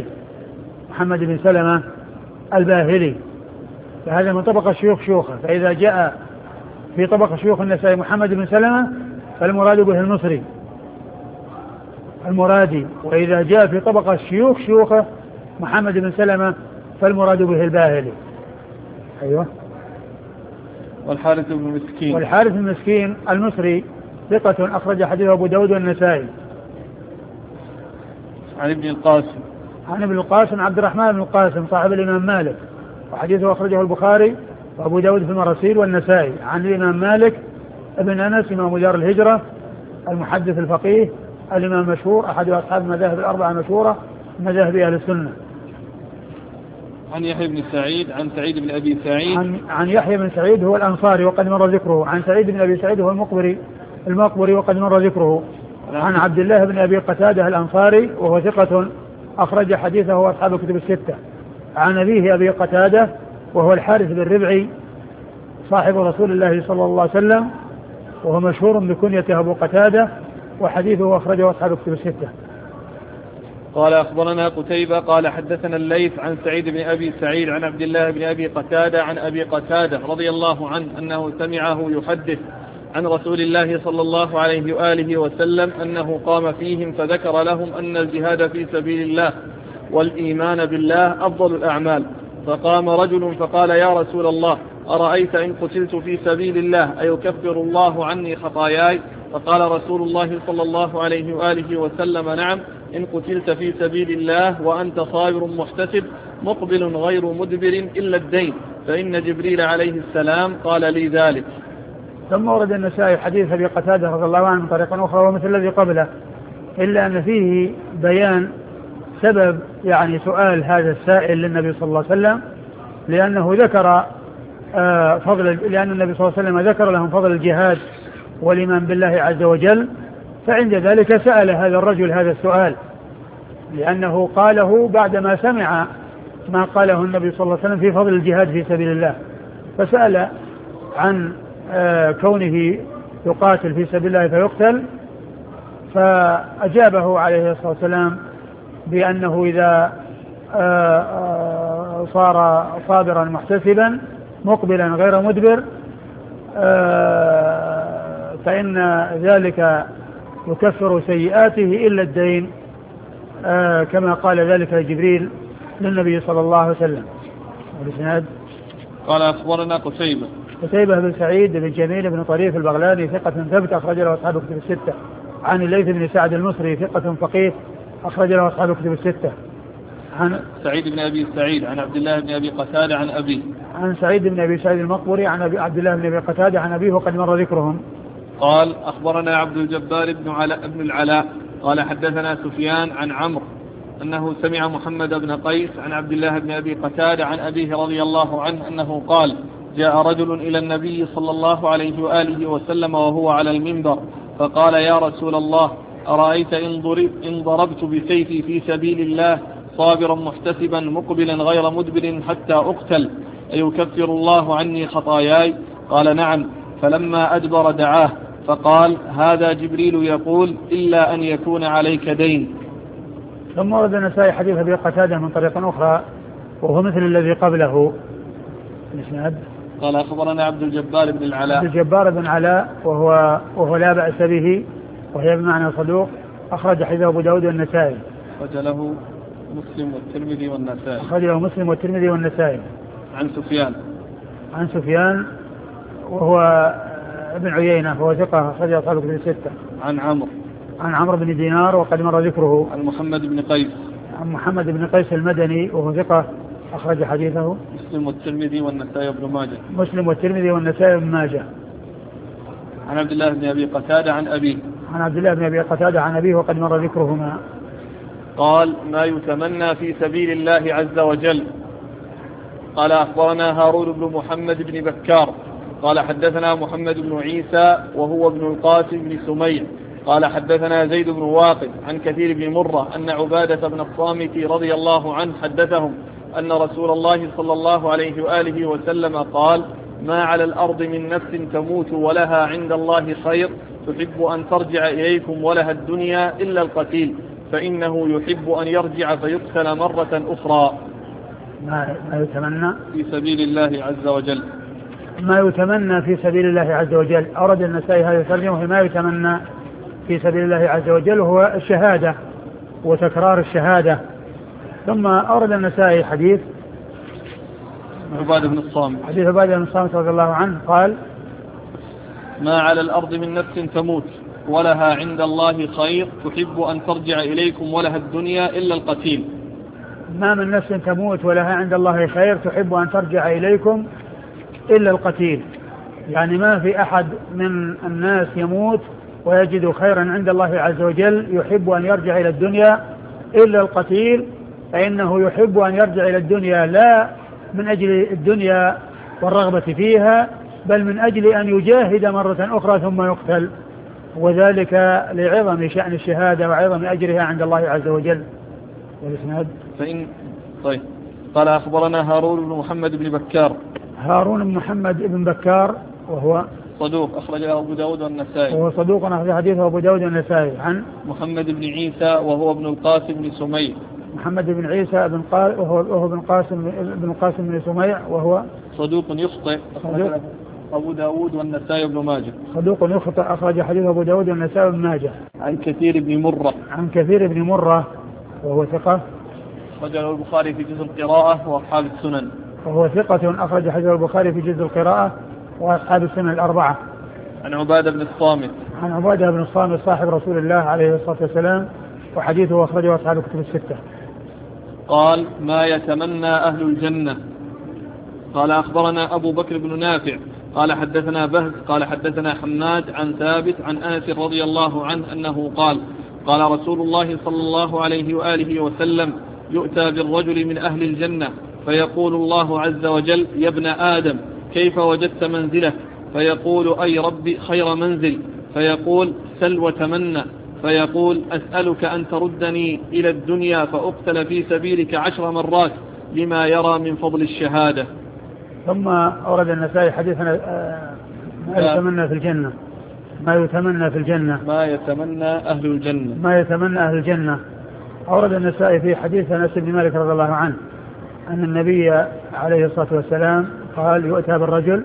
الباهلي. فهذا من طبق الشيوخ شيوخه. فإذا جاء في طبق شيوخ النسائي محمد بن سلمة فالمراد به المصري المرادي، وإذا جاء في طبق الشيوخ شيوخه محمد بن سلمة فالمراد به الباهلي. أيوة. والحارث بن مسكين المصري ثقة أخرج حديثه أبو داود والنسائي. عن ابن القاسم عبد الرحمن بن القاسم صاحب الإمام مالك، وحديثه أخرجه البخاري وأبو داود في المراسيل والنسائي. عن الإمام مالك ابن أنس إمام دار الهجرة المحدث الفقيه الإمام المشهور أحد أصحاب المذاهب الأربعة المشهورة مذاهب أهل السنة. عن يحيى بن سعيد عن سعيد بن أبي سعيد عن يحيى بن سعيد هو الأنصاري وقد مر ذكره. عن سعيد بن أبي سعيد هو المقبري وقد مر ذكره. عن عبد الله بن أبي قتادة الأنصاري وهو ثقة أخرج حديثه أصحاب الكتب الستة. عن أبيه أبي قتادة وهو الحارث بن ربعي صاحب رسول الله صلى الله عليه وسلم، وهو مشهور بكنيته أبو قتادة، وحديثه أخرجه أصحاب الكتب الستة. قال أخبرنا قتيبة قال حدثنا الليث عن سعيد بن أبي سعيد عن عبد الله بن أبي قتادة عن أبي قتادة رضي الله عنه أنه سمعه يحدث عن رسول الله صلى الله عليه وآله وسلم أنه قام فيهم فذكر لهم أن الجهاد في سبيل الله والإيمان بالله أفضل الأعمال، فقام رجل فقال يا رسول الله أرأيت إن قتلت في سبيل الله أيكفر الله عني خطاياي؟ فقال رسول الله صلى الله عليه وآله وسلم نعم إن قتلت في سبيل الله وأنت صابر محتسب مقبل غير مدبر إلا الدين، فإن جبريل عليه السلام قال لي ذلك. ثم ورد النسائي حديث أبي قتادة رضي الله عنه من طريقة أخرى ومثل الذي قبله، إلا أن فيه بيان سبب يعني سؤال هذا السائل للنبي صلى الله عليه وسلم، لأنه ذكر لأن النبي صلى الله عليه وسلم ذكر لهم فضل الجهاد والإيمان بالله عز وجل، فعند ذلك سأل هذا الرجل هذا السؤال، لأنه قاله بعدما سمع ما قاله النبي صلى الله عليه وسلم في فضل الجهاد في سبيل الله، فسأل عن كونه يقاتل في سبيل الله فيقتل، فأجابه عليه الصلاة والسلام بأنه إذا صار صابرا محتسبا مقبلا غير مدبر فإن ذلك يكفر سيئاته إلا الدين، كما قال ذلك جبريل للنبي صلى الله عليه وسلم. والإسناد قال أخبرنا قتيبة بن سعيد بن جميل بن طريف البغلاني ثقة ثبت أخرج له أصحاب الكتب الستة. عن الليث بن سعد المصري ثقة فقيه أخرج له أصحاب الكتب الستة. عن سعيد بن أبي سعيد عن عبد الله بن أبي قتادة عن أبيه. عن سعيد بن أبي سعيد المقبري عن عبد الله بن أبي قتادة عن أبيه وقد مر ذكرهم. قال أخبرنا عبد الجبار بن العلاء قال حدثنا سفيان عن عمرو أنه سمع محمد بن قيس عن عبد الله بن أبي قتادة عن أبيه رضي الله عنه أنه قال جاء رجل إلى النبي صلى الله عليه وآله وسلم وهو على المنبر فقال يا رسول الله أرأيت إن ضربت بسيفي في سبيل الله صابرا محتسبا مقبلا غير مدبر حتى أقتل أيكفر الله عني خطاياي؟ قال نعم. فلما أدبر دعاه فقال هذا جبريل يقول إلا أن يكون عليك دين. ثم ورد النسائي حديث أبي قتادة من طريق أخرى وهو مثل الذي قبله. الإسناد قال أخبرنا عبد الجبار بن العلاء. عبد الجبار بن علاء وهو لا بأس به، وهي بمعنى صدوق، أخرج حديثه أبو داود والنسائي. أخرج له مسلم والترمذي والنسائي. أخرج له مسلم والترمذي والنسائي. عن سفيان وهو ابن عيينة وهو ثقة، أخرج أصحاب الكتب الستة. عن عمرو بن دينار وقد مر ذكره. عن محمد بن قيس المدني وهو ثقة، أخرج حديثه مسلم والترمذي والنسائي وابن ماجه. عن عبد الله بن أبي قتادة عن أبيه وقد مر ذكرهما. قال: ما يتمنى في سبيل الله عز وجل. قال: أخبرنا هارون بن محمد بن بكار قال: حدثنا محمد بن عيسى وهو ابن القاسم بن سميع قال: حدثنا زيد بن واقد عن كثير بن مرة أن عبادة بن الصامت رضي الله عنه حدثهم أن رسول الله صلى الله عليه وآله وسلم قال: ما على الأرض من نفس تموت ولها عند الله خير تحب أن ترجع إليكم ولها الدنيا إلا القتيل، فإنه يحب أن يرجع فيقتل مرة أخرى. ما يتمنى في سبيل الله عز وجل. ما يتمنى في سبيل الله عز وجل. أورد النسائي هذا الترجمة، ما يتمنى في سبيل الله عز وجل هو الشهادة وتكرار الشهادة. ثم أورد النسائي حديث عبادة بن الصامت رضي الله عنه قال: ما على الأرض من نفس تموت ولها عند الله خير تحب أن ترجع إليكم ولها الدنيا إلا القتيل. ما من نفس تموت ولها عند الله خير تحب أن ترجع إليكم إلا القتيل، يعني ما في أحد من الناس يموت ويجد خيرا عند الله عز وجل يحب أن يرجع إلى الدنيا إلا القتيل، فإنه يحب أن يرجع إلى الدنيا لا من أجل الدنيا والرغبة فيها، بل من أجل أن يجاهد مرة أخرى ثم يقتل، وذلك لعظم شأن الشهادة وعظم أجرها عند الله عز وجل. والإسناد طيب. قال: أخبرنا هارون بن محمد بن بكار. هارون بن محمد بن بكار وهو صدوق، أخرج له أبو داود والنسائي. وهو صدوق، أخرج حديثه أبو داود والنسائي. عن محمد بن عيسى وهو ابن القاسم بن سميع. محمد بن عيسى وهو ابن القاسم بن سميع وهو صدوق يخطئ، أخرج أبو داود والنسائي وابن ماجه. صدوق يخطئ، أخرج حديثه أبو داود والنسائي وابن ماجه. عن كثير بن مرة وهو ثقة، أخرج له البخاري في جزء القراءة وأصحاب السنن. وهو ثقة، أخرج حديث البخاري في جزء القراءة وأصحاب السنن الأربعة. عن عبادة بن الصامت صاحب رسول الله عليه الصلاة والسلام، وحديثه أخرجه أصحاب الكتب الستة. قال: ما يتمنى أهل الجنة. قال: أخبرنا أبو بكر بن نافع قال: حدثنا بهز قال: حدثنا حماد عن ثابت عن أنس رضي الله عنه أنه قال: قال رسول الله صلى الله عليه وآله وسلم: يؤتى بالرجل من أهل الجنة فيقول الله عز وجل: يا ابن آدم كيف وجدت منزلك؟ فيقول: أي ربي خير منزل. فيقول: سل وتمنى. فيقول: أسألك أن تردني إلى الدنيا فأقتل في سبيلك 10 مرات لما يرى من فضل الشهادة. ثم أورد النسائي حديثنا ما يتمنى في الجنة. ما يتمنى أهل الجنة. أورد النسائي في حديث أنس بن مالك رضي الله عنه أن النبي عليه الصلاة والسلام قال: يؤتى بالرجل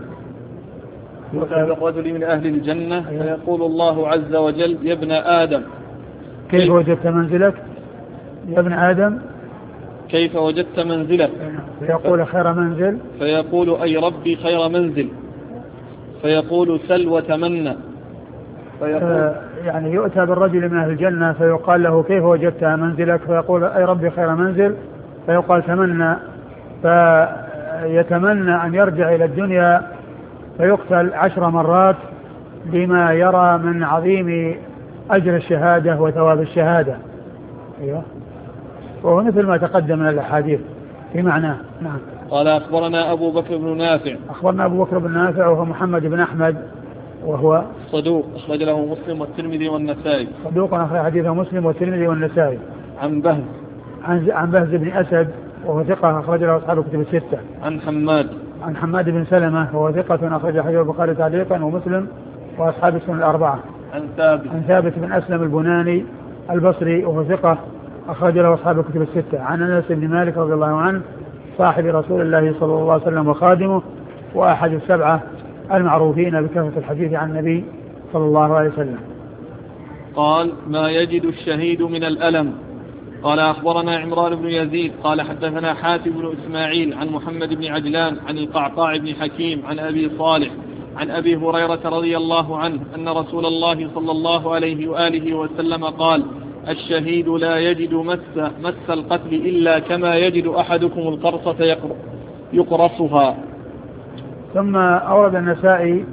من أهل الجنة فيقول الله عز وجل: يا ابن آدم كيف وجدت منزلك؟ يا ابن آدم كيف وجدت منزلك؟ فيقول: خير منزل. فيقول: أي ربي خير منزل. فيقول: سل وتمنى. يعني يؤتى بالرجل من أهل الجنة فيقال له: كيف وجدت منزلك؟ فيقول: أي ربي خير منزل. فيقال: تمنى. فيتمنى أن يرجع إلى الدنيا فيقتل 10 مرات بما يرى من عظيم أجر الشهادة وثواب الشهادة. أيوه، وهو مثل ما تقدم من الأحاديث في معناه. نعم. قال: أخبرنا أبو بكر بن نافع. أخبرنا أبو بكر بن نافع وهو محمد بن أحمد وهو صدوق، أخرج له مسلم والترمذي والنسائي. صدوق، أخرج حديثه مسلم والترمذي والنسائي. عن بهز بن أسد وهو ثقة، أخرج له أصحاب الكتب الستة. عن حماد بن سلمة وهو ثقة، أخرج حديث البخاري تعليقا ومسلم وأصحاب السنن الأربعة. عن ثابت بن أسلم البناني البصري وهو ثقة، أخرج له أصحاب الكتب الستة. عن أنس بن مالك رضي الله عنه صاحب رسول الله صلى الله عليه وسلم وخادمه، وأحد السبعة المعروفين بكثرة الحديث عن النبي صلى الله عليه وسلم. قال: ما يجد الشهيد من الألم. قال: أخبرنا عمران بن يزيد قال حدثنا حاتم بن إسماعيل عن محمد بن عجلان عن القعقاع بن حكيم عن أبي صالح عن أبي هريرة رضي الله عنه أن رسول الله صلى الله عليه وآله وسلم قال: الشهيد لا يجد مس القتل إلا كما يجد أحدكم القرصة يقرصها. ثم أورد النسائي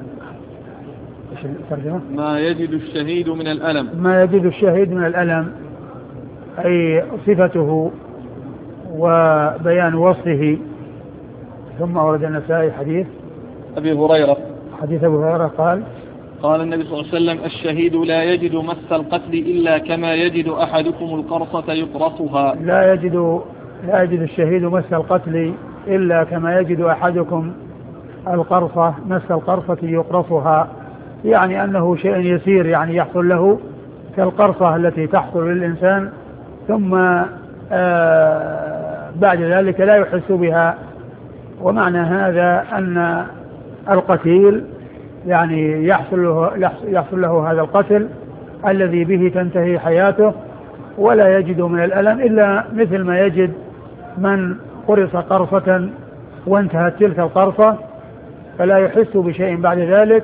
ما يجد الشهيد من الألم. ما يجد الشهيد من الألم أي صفته وبيان وصفه. ثم أورد النسائي حديث أبي هريرة. حديث أبي هريرة قال النبي صلى الله عليه وسلم: الشهيد لا يجد مس القتل إلا كما يجد أحدكم القرصة يقرصها. لا يجد الشهيد مس القتل إلا كما يجد أحدكم القرصة مس القرصة يقرصها، يعني أنه شيء يسير، يعني يحصل له كالقرصة التي تحصل للإنسان، ثم بعد ذلك لا يحس بها. ومعنى هذا أن القتيل يعني يحصل له هذا القتل الذي به تنتهي حياته، ولا يجد من الألم إلا مثل ما يجد من قرص قرصة وانتهت تلك القرصة، فلا يحس بشيء بعد ذلك.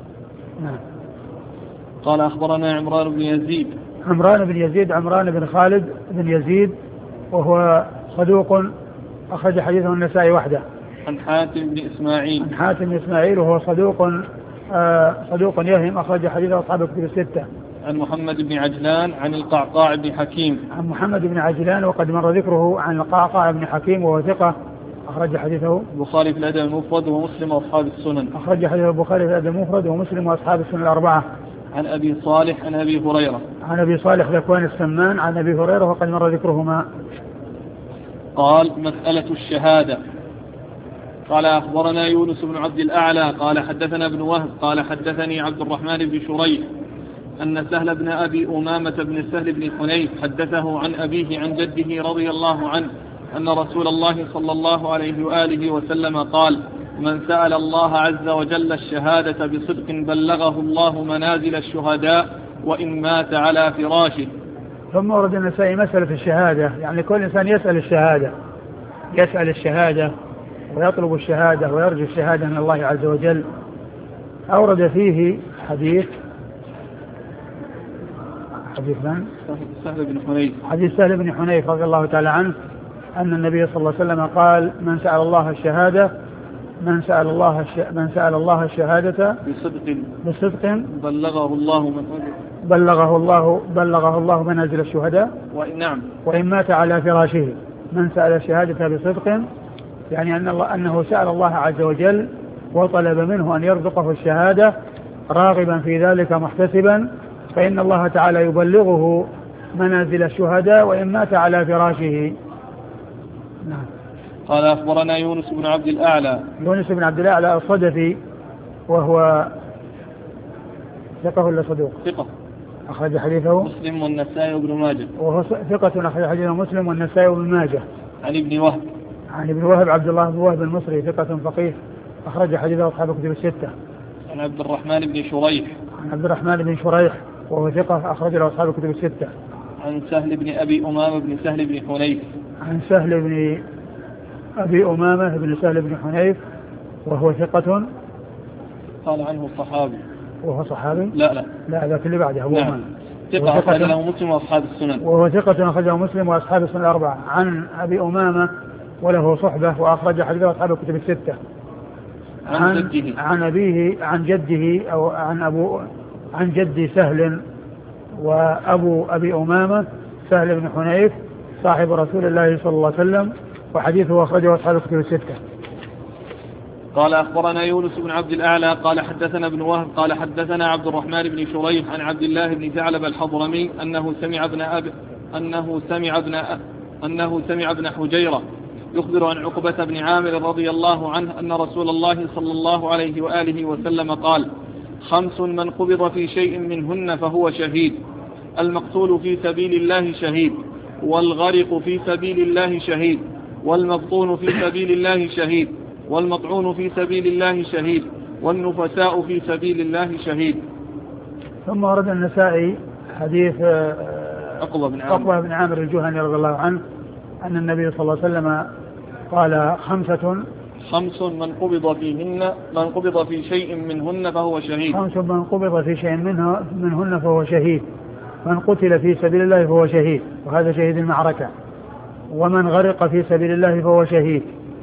قال: أخبرنا عمران بن يزيد. عمران بن خالد بن يزيد، وهو صدوق أخرج حديثه النسائي وحده. عن حاتم بن إسماعيل وهو صدوق يهم، أخرج حديثه أصحاب الكتب الستة. عن محمد بن عجلان عن القعقاع بن حكيم. عن محمد بن عجلان وقد مر ذكره عن القعقاع بن حكيم، وهو ثقة أخرج حديثه البخاري في الأدب المفرد ومسلم وأصحاب السنن. أخرج حديثه البخاري في الأدب المفرد ومسلم وأصحاب السنن الأربعة. عن أبي صالح عن أبي هريرة. عن أبي صالح ذكوان السمان عن أبي هريرة وقد مر ذكرهما. قال: مسألة الشهادة. قال: أخبرنا يونس بن عبد الأعلى قال حدثنا ابن وهب قال حدثني عبد الرحمن بن شريح أن سهل بن أبي أمامة بن سهل بن حنيف حدثه عن أبيه عن جده رضي الله عنه أن رسول الله صلى الله عليه وآله وسلم قال: من سأل الله عز وجل الشهادة بصدق بلغه الله منازل الشهداء وإن مات على فراشه. ثم ورد النسائي مسألة الشهادة، يعني كل إنسان يسأل الشهادة ويطلب الشهادة ويرجو الشهادة من الله عز وجل. أورد فيه حديث من؟ حديث سهل بن حنيف رضي الله تعالى عنه أن النبي صلى الله عليه وسلم قال: من سأل الله الشهادة بصدق بلغه الله منازل الشهداء وإن مات على فراشه. من سأل الشهادة بصدق يعني أنه سأل الله عز وجل وطلب منه أن يرزقه الشهادة راغبا في ذلك محتسبا، فإن الله تعالى يبلغه منازل الشهداء وإن مات على فراشه. نعم. قال: أخبرنا يونس بن عبد الأعلى الصدفي، وهو ثقة ولا صدوق؟ ثقة، أخرج حديثه مسلم والنسائي وابن ماجه. وهو ثقة أخرج حديثه مسلم والنسائي وابن ماجه. عن ابن وهب عبد الله بن وهب المصري ثقة فقيه أخرج حديثه أصحاب الكتب الستة. عن عبد الرحمن بن شريح وهو ثقة أخرج له أصحاب الكتب الستة. عن سهل بن أبي أمامة بن سهل بن حنيف. عن سهل بن أبي أمامة بن سهل بن حنيف وهو ثقة. قال عنه صحابي. وهو صحابي؟ لا ذاك اللي بعده هو نعم. ثقة أخرجه مسلم وأصحاب السنن. وهو ثقة أخرجه مسلم وأصحاب السنن الأربعة. عن أبي أمامة وله صحبة وأخرج حديثه أصحاب الكتب الستة. عن أبيه عن جده أو عن جد سهل، وأبو أبي أمامة سهل بن حنيف صاحب رسول الله صلى الله عليه وسلم، وحديثه أخرجه أصحاب الكتب الستة. قال: أخبرنا يونس بن عبد الأعلى قال حدثنا ابن وهب قال حدثنا عبد الرحمن بن شريح عن عبد الله بن ثعلب الحضرمي أنه سمع ابن حجيرة يخبر عن عقبة بن عامر رضي الله عنه أن رسول الله صلى الله عليه وآله وسلم قال: 5 من قبض في شيء منهن فهو شهيد: المقتول في سبيل الله شهيد، والغرق في سبيل الله شهيد، والمبطون في سبيل الله شهيد، والمطعون في سبيل الله شهيد، والنفساء في سبيل الله شهيد. ثم ورد النسائي حديث عقبة بن عامر الجهني رضي الله عنه أن النبي صلى الله عليه وسلم قال: خمس من قبض في شيء منهن فهو شهيد. من قبض في شيء منهن فهو شهيد، من قتل في سبيل الله فهو شهيد، وهذا شهيد المعركة، ومن غرق في سبيل الله فهو شهيد،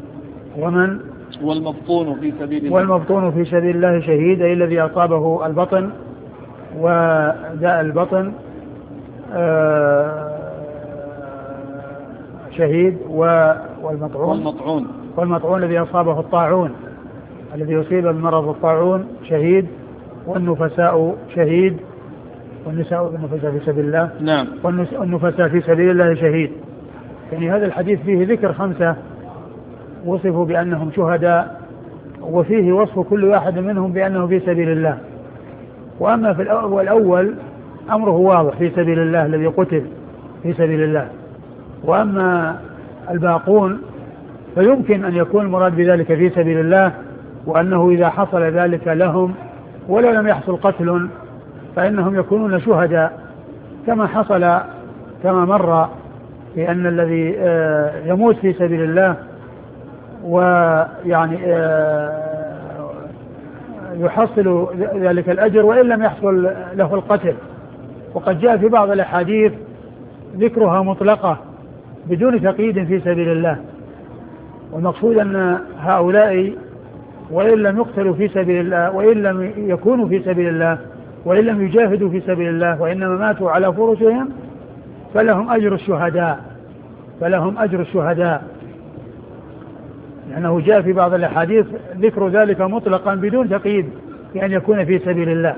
والمبطون في سبيل الله شهيد، أي الذي أصابه البطن وداء البطن شهيد، والمطعون الذي أصابه الطاعون، الذي يصيب بمرض الطاعون شهيد، والنفساء شهيد، والنفساء في سبيل الله. نعم. والنفساء في سبيل الله شهيد. يعني هذا الحديث فيه ذكر 5 وصفوا بأنهم شهداء، وفيه وصف كل واحد منهم بأنه في سبيل الله. وأما في الأول أمره واضح، في سبيل الله، الذي قتل في سبيل الله. وأما الباقون فيمكن أن يكون المراد بذلك في سبيل الله، وأنه إذا حصل ذلك لهم ولو لم يحصل قتل فإنهم يكونون شهداء، كما مر في أن الذي يموت في سبيل الله ويعني يحصل ذلك الأجر وإن لم يحصل له القتل. وقد جاء في بعض الأحاديث ذكرها مطلقة بدون تقييد في سبيل الله. والمقصود أن هؤلاء وإن لم يقتلوا في سبيل الله، وإن لم يكونوا في سبيل الله، وإن لم يجاهدوا في سبيل الله، وإنما ماتوا على فرشهم، فلهم أجر الشهداء، لأنه جاء في بعض الأحاديث ذكر ذلك مطلقا بدون تقييد بأن يكون في سبيل الله.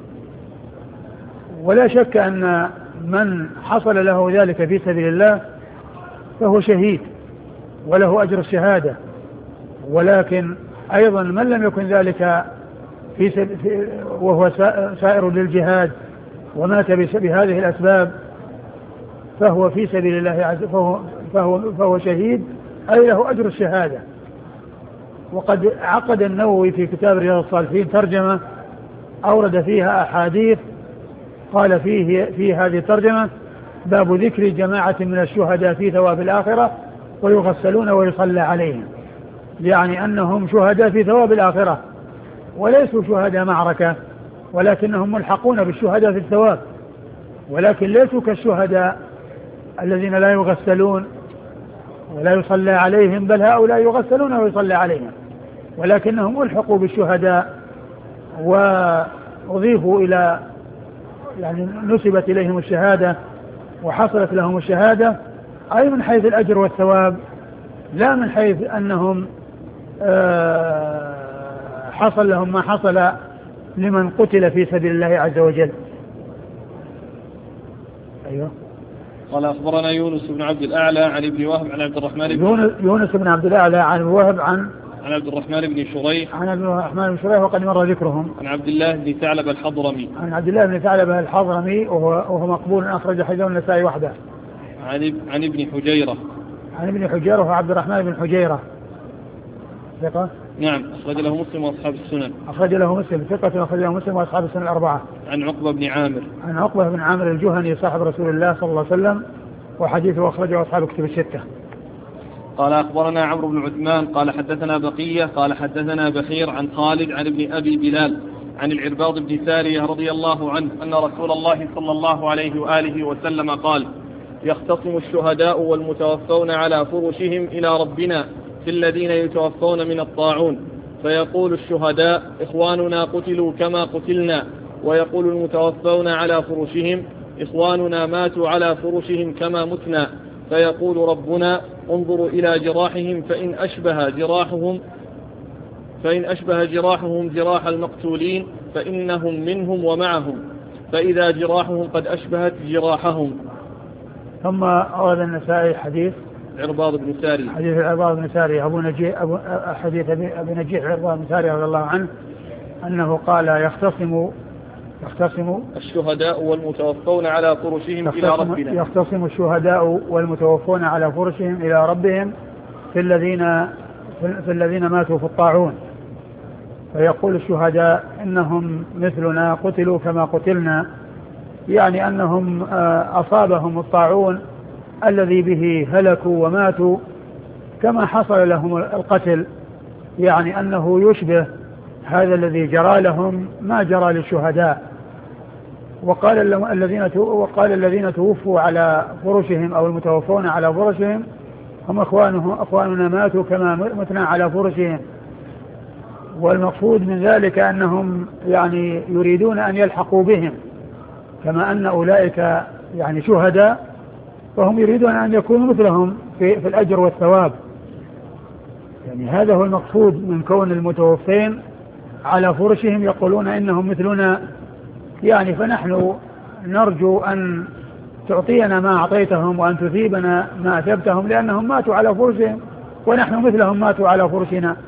ولا شك أن من حصل له ذلك في سبيل الله فهو شهيد وله أجر الشهادة. ولكن أيضا من لم يكن ذلك وهو سائر للجهاد ومات بهذه الأسباب فهو في سبيل الله فهو شهيد، أي له أجر الشهادة. وقد عقد النووي في كتاب رياض الصالحين ترجمة أورد فيها أحاديث، قال في هذه الترجمة: باب ذكر جماعة من الشهداء في ثواب الآخرة ويغسلون ويصلى عليهم، يعني أنهم شهداء في ثواب الآخرة وليسوا شهداء معركة، ولكنهم ملحقون بالشهداء في الثواب، ولكن ليسوا كالشهداء الذين لا يغسلون ولا يصلى عليهم، بل هؤلاء يغسلون ويصلى عليهم، ولكنهم ألحقوا بالشهداء وأضيفوا إلى يعني نسبت إليهم الشهادة وحصلت لهم الشهادة، أي من حيث الأجر والثواب، لا من حيث أنهم حصل لهم ما حصل لمن قتل في سبيل الله عز وجل. أيوه. قال أخبرنا يونس بن عبد الأعلى عن ابن وهب عن عبد الرحمن يونس بن عبد الأعلى عن وهب عن عبد الرحمن بن شريح وقد مر ذكرهم. عن عبد الله بن ثعلبة الحضرمي وهو مقبول، أخرج حديثه النسائي وحده. عن ابن حجيرة وهو عبد الرحمن بن حجيرة ثقة. نعم، أخرج له مسلم وأصحاب السنن. ثقة أخرج له مسلم وأصحاب السنن الأربعة. عن عقبة بن عامر الجهني صاحب رسول الله صلى الله عليه وسلم، وحديثه أخرجه أصحاب كتب الستة. قال أخبرنا عمرو بن عثمان قال حدثنا بقية قال حدثنا بحير عن خالد عن ابن أبي بلال عن العرباض بن سارية رضي الله عنه أن رسول الله صلى الله عليه وآله وسلم قال: يختصم الشهداء والمتوفون على فرشهم إلى ربنا في الذين يتوفون من الطاعون، فيقول الشهداء: إخواننا قتلوا كما قتلنا، ويقول المتوفون على فرشهم: إخواننا ماتوا على فرشهم كما متنا، فيقول ربنا: انظروا إلى جراحهم فإن أشبه جراحهم جراح المقتولين فإنهم منهم ومعهم، فإذا جراحهم قد أشبهت جراحهم. ثم أورد النسائي حديث عرباض بن سارية حديث أبي نجيح عرباض بن سارية رضي الله عنه أنه قال: يختصم الشهداء والمتوفون على فرشهم إلى ربنا. يختصم الشهداء والمتوفون على فرشهم إلى ربهم في الذين ماتوا في الطاعون، فيقول الشهداء إنهم مثلنا قتلوا كما قتلنا، يعني أنهم أصابهم الطاعون الذي به هلكوا وماتوا كما حصل لهم القتل، يعني أنه يشبه هذا الذي جرى لهم ما جرى للشهداء. وقال الذين توفوا على فرشهم أو المتوفون على فرشهم هم أخواننا ماتوا كما متنا على فرشهم. والمقصود من ذلك أنهم يعني يريدون أن يلحقوا بهم، كما أن أولئك يعني شهداء، فهم يريدون أن يكونوا مثلهم في الأجر والثواب. يعني هذا هو المقصود من كون المتوفين على فرشهم يقولون إنهم مثلنا، يعني فنحن نرجو أن تعطينا ما أعطيتهم وأن تثيبنا ما أثبتهم، لأنهم ماتوا على فرشهم ونحن مثلهم ماتوا على فرشنا.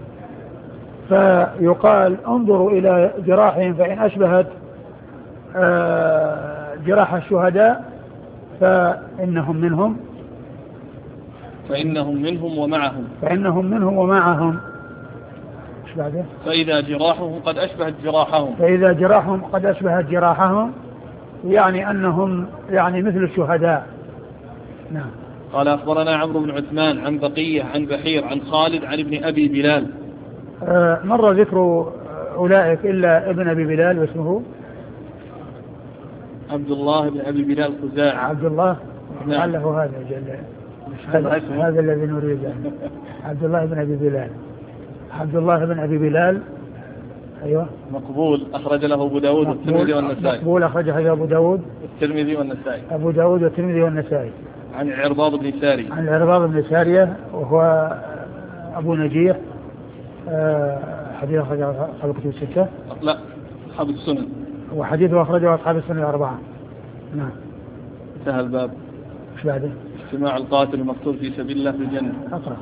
فيقال انظروا إلى جراحهم فإن أشبهت جراح الشهداء فإنهم منهم ومعهم. فإذا جراحهم قد أشبهت جراحهم يعني أنهم يعني مثل الشهداء. نعم. قال أخبرنا عمرو بن عثمان عن بقية عن بحير عن خالد عن ابن أبي بلال. مر ذكر أولئك إلا ابن أبي بلال واسمه عبد الله بن أبي بلال خزاعي. عبد الله. نعم. لعله هذا الذي نريد. عبد الله بن أبي بلال. عبد الله بن أبي بلال. أيوة. مقبول أخرج له أبو داود والترمذي والنسائي. مقبول أخرج له أبو داود والترمذي والنسائي. عن العرباض بن سارية وهو أبو نجيح. حديث أخرجه أصحاب الكتب الستة. لا أصحاب السنن. وحديثه أخرجه أصحاب السنن الأربعة. نعم. انتهى الباب. ايش بعده؟ اجتماع القاتل المقتول في سبيل الله في الجنة. أقرأ.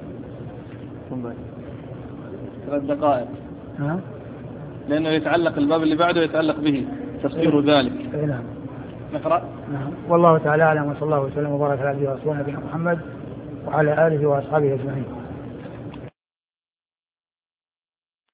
3 دقائق. نعم. لأنه يتعلق الباب اللي بعده يتعلق به تفسير ذلك. نعم. نقرأ. نعم. والله تعالى أعلم، وصلى الله وسلم وبارك على عبده ورسوله نبينا محمد وعلى آله وأصحابه أجمعين.